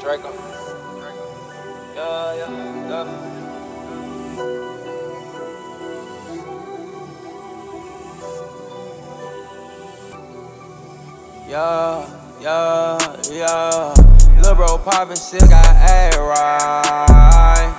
Draco. Yeah, yeah, yeah. Yeah, yeah, yeah. Lil' bro poppin', still got A right.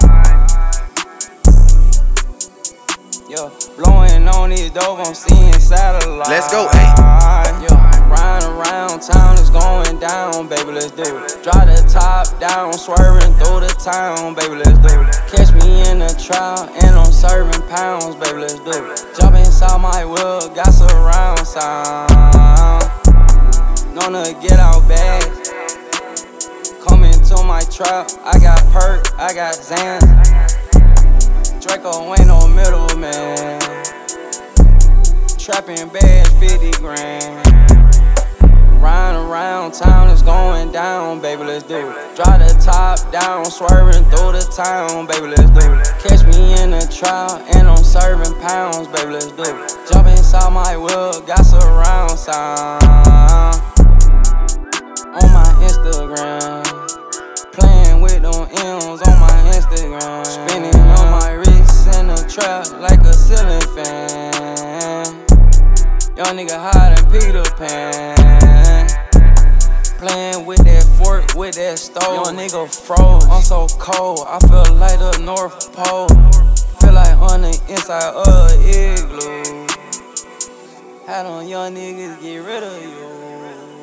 Yeah, blowing on these dope, I'm seeing satellites. Let's go, Yeah, riding around town, it's going down, baby, let's do it. Drop the top down, swerving through the town, baby, let's do it. Catch me in the trial, and I'm serving pounds, baby, let's do it. Jump inside my wheel, got surround sound. Known to get out bad. Come into my trap, I got perk, I got Xan. Draco ain't no middleman. Trapping bad, 50 grand. Riding around town, it's going down, baby, let's do it. Drop the top down, swerving through the town, baby, let's do it. Catch me in the trial, and I'm serving pounds, baby, let's do it. Jump inside my wheel, got surround sound. On my Instagram, playing with them M's on my Instagram. Spinning on my wrist in the trap like a ceiling fan. Young nigga hide in Peter Pan. Playing with that fork, with that stove. Young nigga froze, I'm so cold, I feel like the North Pole. Feel like on the inside of an igloo. Had on young niggas get rid of you.